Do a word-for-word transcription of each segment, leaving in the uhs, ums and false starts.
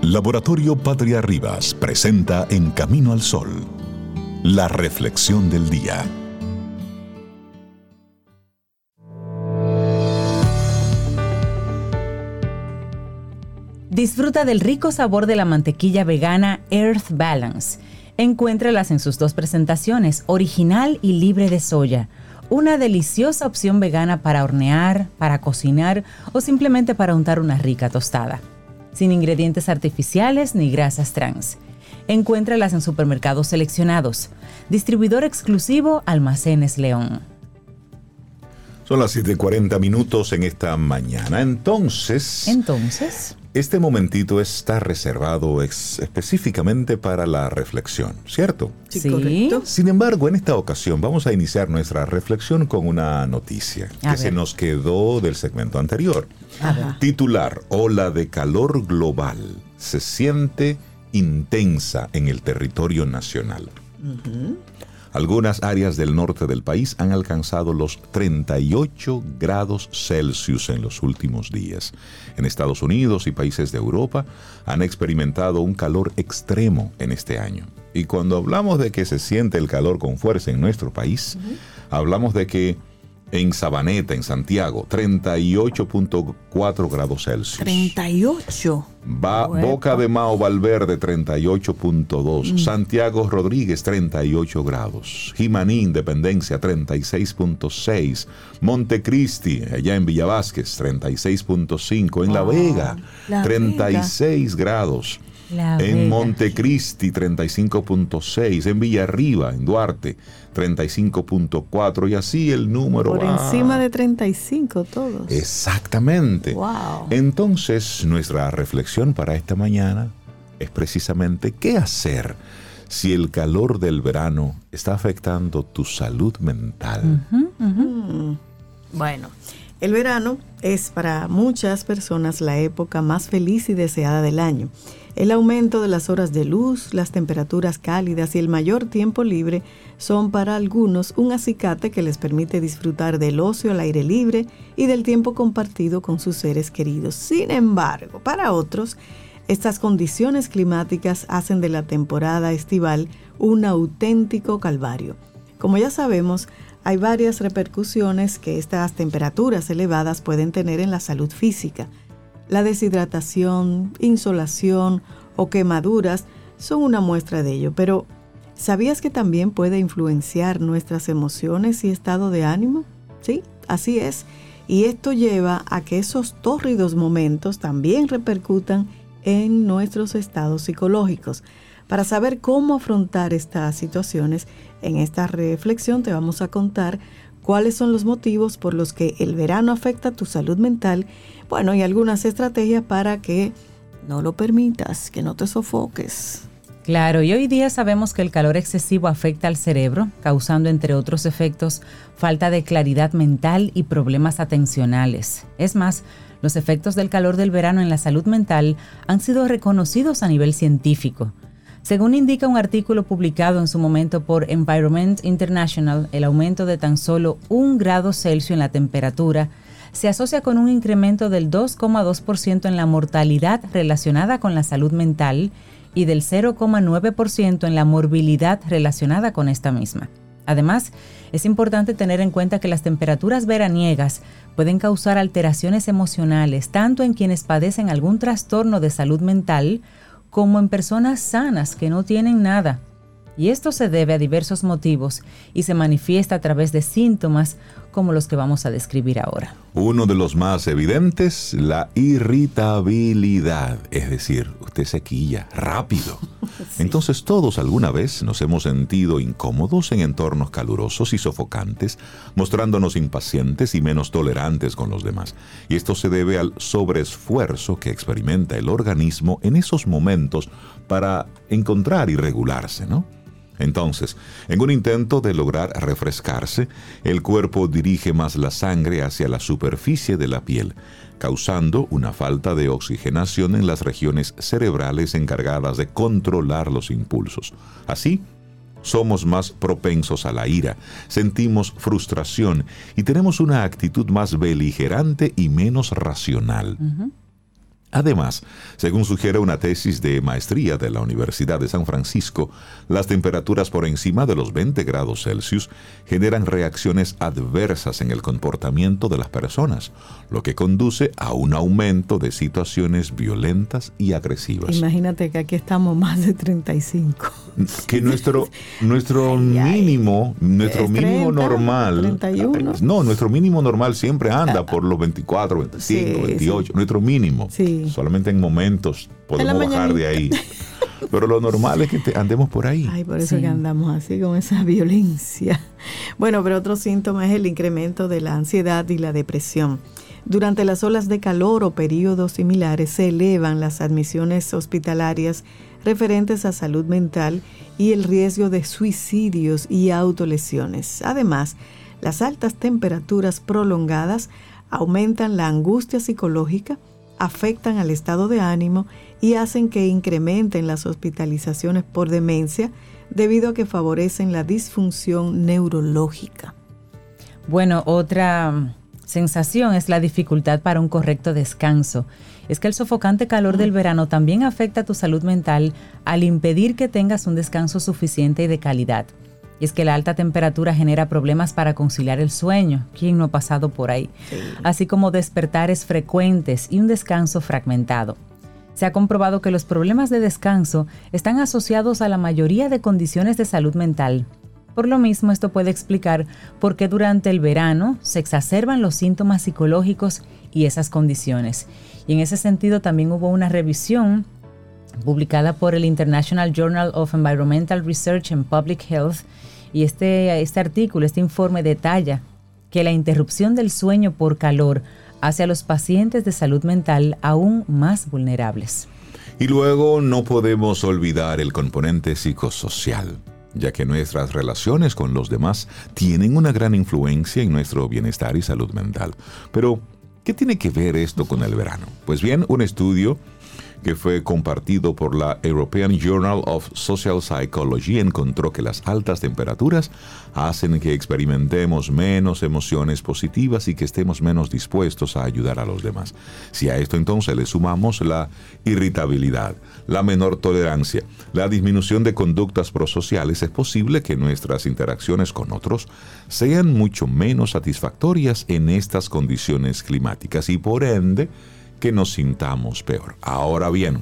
Laboratorio Patria Rivas presenta En Camino al Sol, la reflexión del día. Disfruta del rico sabor de la mantequilla vegana Earth Balance. Encuéntralas en sus dos presentaciones, original y libre de soya. Una deliciosa opción vegana para hornear, para cocinar o simplemente para untar una rica tostada. Sin ingredientes artificiales ni grasas trans. Encuéntralas en supermercados seleccionados. Distribuidor exclusivo Almacenes León. Son las siete y cuarenta minutos en esta mañana. Entonces... Entonces... Este momentito está reservado ex- específicamente para la reflexión, ¿cierto? Sí, sí, correcto. Sin embargo, en esta ocasión vamos a iniciar nuestra reflexión con una noticia A que ver. se nos quedó del segmento anterior. Ajá. Titular: Ola de calor global se siente intensa en el territorio nacional. Uh-huh. Algunas áreas del norte del país han alcanzado los treinta y ocho grados Celsius en los últimos días. En Estados Unidos y países de Europa han experimentado un calor extremo en este año. Y cuando hablamos de que se siente el calor con fuerza en nuestro país, uh-huh. hablamos de que en Sabaneta, en Santiago, treinta y ocho punto cuatro grados Celsius. treinta y ocho. Va, Boca de Mao, Valverde, treinta y ocho punto dos. Mm. Santiago Rodríguez, treinta y ocho grados. Jimaní, Independencia, treinta y seis punto seis. Montecristi, allá en Villa Vázquez, treinta y seis punto cinco. En oh, La Vega, La treinta y seis Vega. Grados. La en Vega. Montecristi, treinta y cinco punto seis. En Villarriba, en Duarte, treinta y cinco punto cuatro. Y así el número Por va. encima de treinta y cinco todos. Exactamente. Wow. Entonces, nuestra reflexión para esta mañana es precisamente qué hacer si el calor del verano está afectando tu salud mental. Uh-huh, uh-huh. Mm. Bueno, el verano es para muchas personas la época más feliz y deseada del año. El aumento de las horas de luz, las temperaturas cálidas y el mayor tiempo libre son para algunos un acicate que les permite disfrutar del ocio al aire libre y del tiempo compartido con sus seres queridos. Sin embargo, para otros, estas condiciones climáticas hacen de la temporada estival un auténtico calvario. Como ya sabemos, hay varias repercusiones que estas temperaturas elevadas pueden tener en la salud física. La deshidratación, insolación o quemaduras son una muestra de ello, pero ¿sabías que también puede influenciar nuestras emociones y estado de ánimo? Sí, así es. Y esto lleva a que esos tórridos momentos también repercutan en nuestros estados psicológicos. Para saber cómo afrontar estas situaciones, en esta reflexión te vamos a contar cuáles son los motivos por los que el verano afecta tu salud mental, bueno, y algunas estrategias para que no lo permitas, que no te sofoques. Claro, y hoy día sabemos que el calor excesivo afecta al cerebro, causando, entre otros efectos, falta de claridad mental y problemas atencionales. Es más, los efectos del calor del verano en la salud mental han sido reconocidos a nivel científico. Según indica un artículo publicado en su momento por Environment International, el aumento de tan solo un grado Celsius en la temperatura se asocia con un incremento del dos coma dos por ciento en la mortalidad relacionada con la salud mental y del cero coma nueve por ciento en la morbilidad relacionada con esta misma. Además, es importante tener en cuenta que las temperaturas veraniegas pueden causar alteraciones emocionales tanto en quienes padecen algún trastorno de salud mental como en personas sanas que no tienen nada. Y esto se debe a diversos motivos y se manifiesta a través de síntomas como los que vamos a describir ahora. Uno de los más evidentes, la irritabilidad, es decir, usted se quilla rápido. Sí. Entonces todos alguna vez nos hemos sentido incómodos en entornos calurosos y sofocantes, mostrándonos impacientes y menos tolerantes con los demás. Y esto se debe al sobreesfuerzo que experimenta el organismo en esos momentos para encontrar y regularse, ¿no? Entonces, en un intento de lograr refrescarse, el cuerpo dirige más la sangre hacia la superficie de la piel, causando una falta de oxigenación en las regiones cerebrales encargadas de controlar los impulsos. Así, somos más propensos a la ira, sentimos frustración y tenemos una actitud más beligerante y menos racional. Uh-huh. Además, según sugiere una tesis de maestría de la Universidad de San Francisco, las temperaturas por encima de los veinte grados Celsius generan reacciones adversas en el comportamiento de las personas, lo que conduce a un aumento de situaciones violentas y agresivas. Imagínate que aquí estamos más de treinta y cinco. Que nuestro, nuestro ay, mínimo, ay, nuestro mínimo treinta, normal, treinta y uno. No, nuestro mínimo normal siempre anda por los veinticuatro, veinticinco, sí, veintiocho, sí. Nuestro mínimo. Sí. Solamente en momentos podemos bajar de ahí. Pero lo normal es que te andemos por ahí. Ay, por eso sí. que andamos así, con esa violencia. Bueno, pero otro síntoma es el incremento de la ansiedad y la depresión. Durante las olas de calor o periodos similares se elevan las admisiones hospitalarias referentes a salud mental y el riesgo de suicidios y autolesiones. Además, las altas temperaturas prolongadas aumentan la angustia psicológica, afectan al estado de ánimo y hacen que incrementen las hospitalizaciones por demencia debido a que favorecen la disfunción neurológica. Bueno, otra sensación es la dificultad para un correcto descanso. Es que el sofocante calor del verano también afecta tu salud mental al impedir que tengas un descanso suficiente y de calidad. Y es que la alta temperatura genera problemas para conciliar el sueño. ¿Quién no ha pasado por ahí? Sí. Así como despertares frecuentes y un descanso fragmentado. Se ha comprobado que los problemas de descanso están asociados a la mayoría de condiciones de salud mental. Por lo mismo, esto puede explicar por qué durante el verano se exacerban los síntomas psicológicos y esas condiciones. Y en ese sentido también hubo una revisión publicada por el International Journal of Environmental Research and Public Health, y este, este artículo, este informe detalla que la interrupción del sueño por calor hace a los pacientes de salud mental aún más vulnerables. Y luego no podemos olvidar el componente psicosocial, ya que nuestras relaciones con los demás tienen una gran influencia en nuestro bienestar y salud mental. Pero, ¿qué tiene que ver esto con el verano? Pues bien, un estudio que fue compartido por la European Journal of Social Psychology encontró que las altas temperaturas hacen que experimentemos menos emociones positivas y que estemos menos dispuestos a ayudar a los demás. Si a esto entonces le sumamos la irritabilidad, la menor tolerancia, la disminución de conductas prosociales, es posible que nuestras interacciones con otros sean mucho menos satisfactorias en estas condiciones climáticas y por ende que nos sintamos peor. Ahora bien,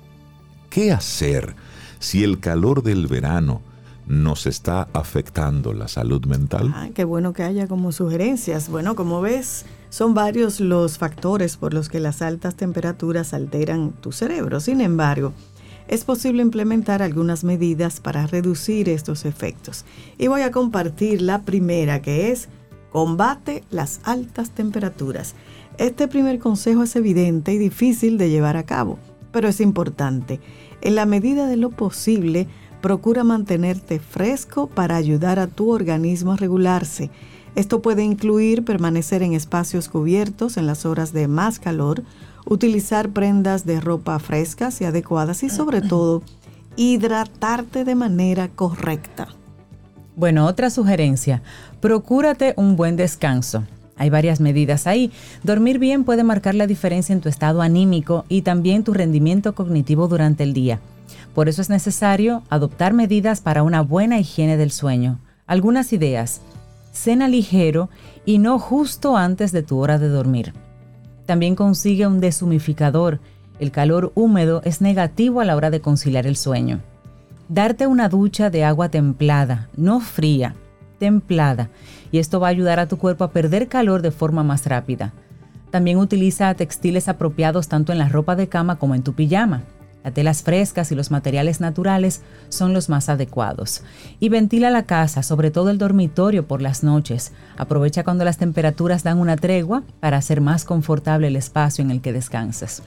¿qué hacer si el calor del verano nos está afectando la salud mental? Ah, qué bueno que haya como sugerencias. Bueno, como ves, son varios los factores por los que las altas temperaturas alteran tu cerebro. Sin embargo, es posible implementar algunas medidas para reducir estos efectos. Y voy a compartir la primera, que es combate las altas temperaturas. Este primer consejo es evidente y difícil de llevar a cabo, pero es importante. En la medida de lo posible, procura mantenerte fresco para ayudar a tu organismo a regularse. Esto puede incluir permanecer en espacios cubiertos en las horas de más calor, utilizar prendas de ropa frescas y adecuadas y sobre todo, hidratarte de manera correcta. Bueno, otra sugerencia, procúrate un buen descanso. Hay varias medidas ahí. Dormir bien puede marcar la diferencia en tu estado anímico y también tu rendimiento cognitivo durante el día. Por eso es necesario adoptar medidas para una buena higiene del sueño. Algunas ideas: cena ligero y no justo antes de tu hora de dormir. También consigue un deshumidificador. El calor húmedo es negativo a la hora de conciliar el sueño. Darte una ducha de agua templada, no fría, templada, y esto va a ayudar a tu cuerpo a perder calor de forma más rápida. También utiliza textiles apropiados tanto en la ropa de cama como en tu pijama. Las telas frescas y los materiales naturales son los más adecuados. Y ventila la casa, sobre todo el dormitorio por las noches. Aprovecha cuando las temperaturas dan una tregua para hacer más confortable el espacio en el que descansas.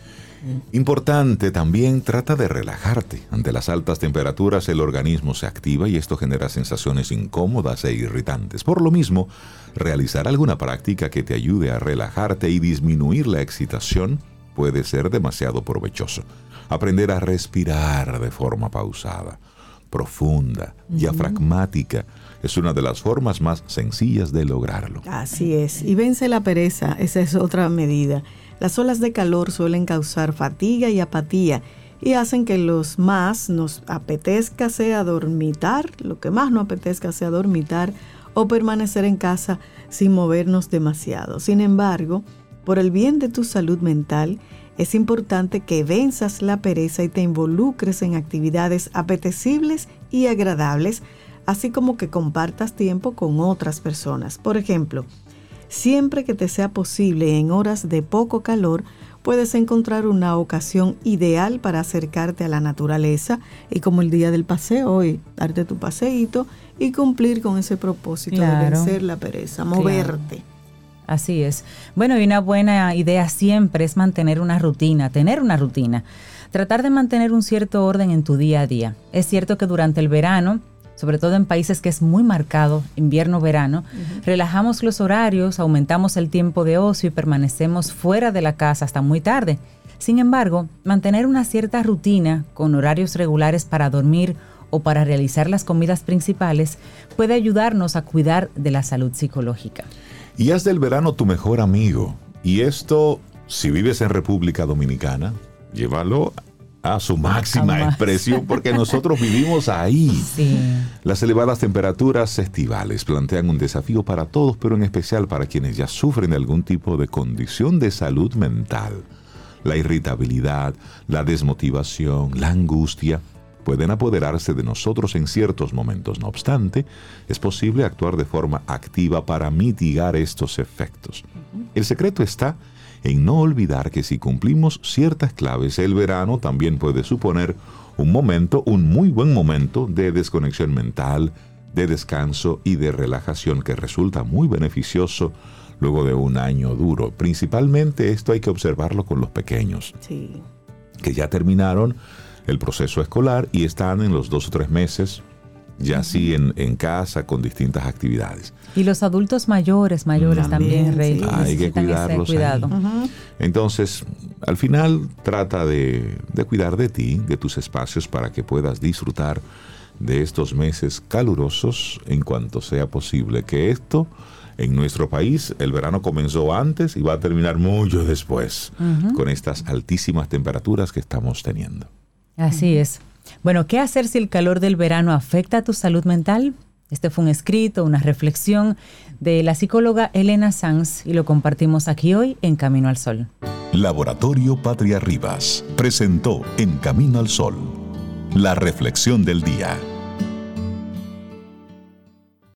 Importante también, trata de relajarte. Ante las altas temperaturas el organismo se activa y esto genera sensaciones incómodas e irritantes. Por lo mismo, realizar alguna práctica que te ayude a relajarte y disminuir la excitación puede ser demasiado provechoso. Aprender a respirar de forma pausada, profunda, uh-huh. diafragmática. Es una de las formas más sencillas de lograrlo. Así es. Y vence la pereza, esa es otra medida. Las olas de calor suelen causar fatiga y apatía y hacen que los más nos apetezca sea dormitar, lo que más nos apetezca sea dormitar o permanecer en casa sin movernos demasiado. Sin embargo, por el bien de tu salud mental, es importante que venzas la pereza y te involucres en actividades apetecibles y agradables, así como que compartas tiempo con otras personas. Por ejemplo, siempre que te sea posible en horas de poco calor, puedes encontrar una ocasión ideal para acercarte a la naturaleza y como el día del paseo hoy, darte tu paseíto y cumplir con ese propósito claro. de vencer la pereza, moverte. Claro. Así es. Bueno, y una buena idea siempre es mantener una rutina, tener una rutina. Tratar de mantener un cierto orden en tu día a día. Es cierto que durante el verano, sobre todo en países que es muy marcado, invierno-verano, uh-huh. relajamos los horarios, aumentamos el tiempo de ocio y permanecemos fuera de la casa hasta muy tarde. Sin embargo, mantener una cierta rutina con horarios regulares para dormir o para realizar las comidas principales puede ayudarnos a cuidar de la salud psicológica. Y haz del verano tu mejor amigo. Y esto, si vives en República Dominicana, llévalo a su máxima Jamás. expresión, porque nosotros vivimos ahí. Sí. Las elevadas temperaturas estivales plantean un desafío para todos, pero en especial para quienes ya sufren de algún tipo de condición de salud mental. La irritabilidad, la desmotivación, la angustia pueden apoderarse de nosotros en ciertos momentos. No obstante, es posible actuar de forma activa para mitigar estos efectos. El secreto está en no olvidar que si cumplimos ciertas claves, el verano también puede suponer un momento, un muy buen momento de desconexión mental, de descanso y de relajación que resulta muy beneficioso luego de un año duro. Principalmente esto hay que observarlo con los pequeños, sí. que ya terminaron el proceso escolar y están en los dos o tres meses ya uh-huh. así en, en casa con distintas actividades. Y los adultos mayores, mayores también, también Rey. Sí. Hay que cuidarlos. Cuidado. Uh-huh. Entonces, al final trata de, de cuidar de ti, de tus espacios para que puedas disfrutar de estos meses calurosos en cuanto sea posible. Que esto, en nuestro país, el verano comenzó antes y va a terminar mucho después uh-huh. con estas altísimas temperaturas que estamos teniendo. Así es. Bueno, ¿qué hacer si el calor del verano afecta a tu salud mental? Este fue un escrito, una reflexión de la psicóloga Elena Sanz y lo compartimos aquí hoy en Camino al Sol. Laboratorio Patria Rivas presentó En Camino al Sol la reflexión del día.